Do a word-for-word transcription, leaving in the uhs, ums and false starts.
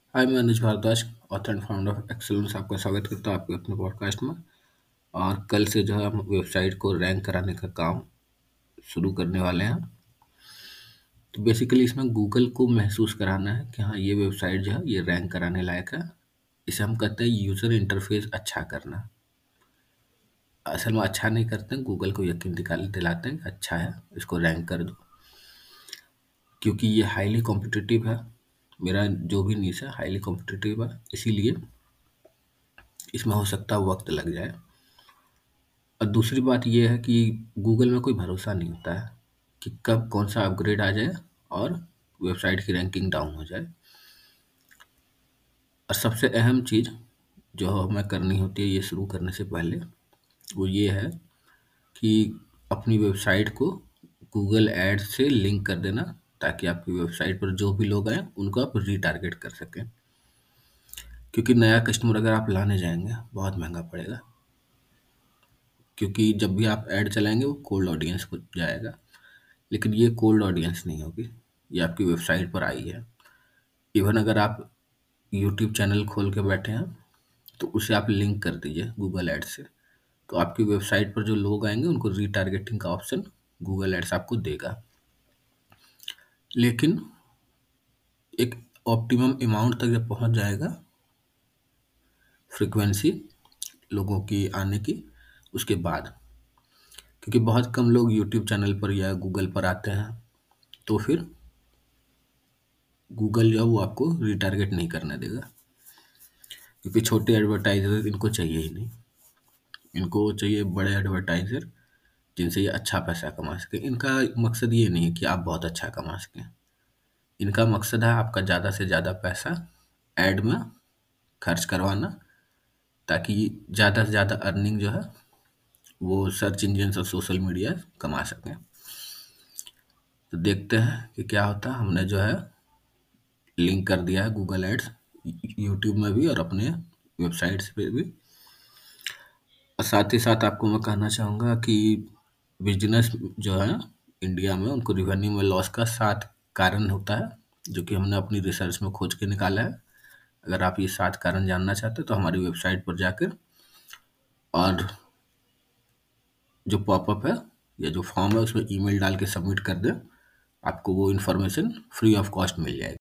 हाय, मैं Anuj Bharadwaj, author and founder of excellence. आपका स्वागत करता हूँ आपके अपने पॉडकास्ट में। और कल से जो है हम वेबसाइट को रैंक कराने का काम शुरू करने वाले हैं। तो बेसिकली इसमें गूगल को महसूस कराना है कि हाँ, ये वेबसाइट जो है ये रैंक कराने लायक है। इसे हम कहते हैं यूज़र इंटरफेस अच्छा करना। असल में अच्छा नहीं करते हैं, गूगल को यकीन दिखा दिलाते हैं कि अच्छा है, इसको रैंक कर दो। क्योंकि ये हाईली कॉम्पिटिटिव है। मेरा जो भी नीश है हाईली कॉम्पिटिटिव है, इसीलिए इसमें हो सकता है वक्त लग जाए। और दूसरी बात ये है कि गूगल में कोई भरोसा नहीं होता है कि कब कौन-सा अपग्रेड आ जाए और वेबसाइट की रैंकिंग डाउन हो जाए। और सबसे अहम चीज़ जो हमें करनी होती है ये शुरू करने से पहले, वो ये है कि अपनी वेबसाइट को गूगल एड्स से लिंक कर देना, ताकि आपकी वेबसाइट पर जो भी लोग आएँ, उनको आप रीटारगेट कर सकें। क्योंकि नया कस्टमर अगर आप लाने जाएँगे, बहुत महँगा पड़ेगा। क्योंकि जब भी आप ऐड चलाएँगे वो कोल्ड ऑडियंस को जाएगा। लेकिन ये कोल्ड ऑडियंस नहीं होगी, ये आपकी वेबसाइट पर आई है। इवन अगर आप यूट्यूब चैनल खोल के बैठे हैं, तो उसे आप लिंक कर दीजिए गूगल एड्स से। तो आपकी वेबसाइट पर जो लोग आएँगे उनको रीटारगेटिंग का ऑप्शन गूगल एड्स आपको देगा। लेकिन एक ऑप्टिमम अमाउंट तक जब पहुँच जाएगा फ्रीक्वेंसी लोगों की आने की, उसके बाद। क्योंकि बहुत कम लोग यूट्यूब चैनल पर या गूगल पर आते हैं, तो फिर गूगल जो है वो आपको रीटारगेट नहीं करने देगा। क्योंकि छोटे एडवर्टाइज़र इनको चाहिए ही नहीं। इनको चाहिए बड़े एडवर्टाइज़र जिनसे ये अच्छा पैसा कमा सकें। इनका मकसद ये नहीं है कि आप बहुत अच्छा कमा सकें। इनका मकसद है आपका ज़्यादा से ज़्यादा पैसा ऐड में खर्च करवाना, ताकि ज़्यादा से ज़्यादा अर्निंग जो है वो सर्च इंजिन्स और सोशल मीडिया कमा सकें। तो देखते हैं कि क्या होता है। हमने जो है लिंक कर दिया है गूगल एड्स यूट्यूब में भी और अपने वेबसाइट्स पे भी। और साथ ही साथ आपको मैं कहना चाहूँगा कि बिजनेस जो है इंडिया में उनको रिवेन्यू में लॉस का सात कारण होता है, जो कि हमने अपनी रिसर्च में खोज के निकाला है। अगर आप ये सात कारण जानना चाहते हैं तो हमारी वेबसाइट पर जाकर और जो पॉपअप है या जो फॉर्म है उसमें ईमेल डाल के सबमिट कर दें, आपको वो इन्फॉर्मेशन फ्री ऑफ कॉस्ट मिल जाएगी।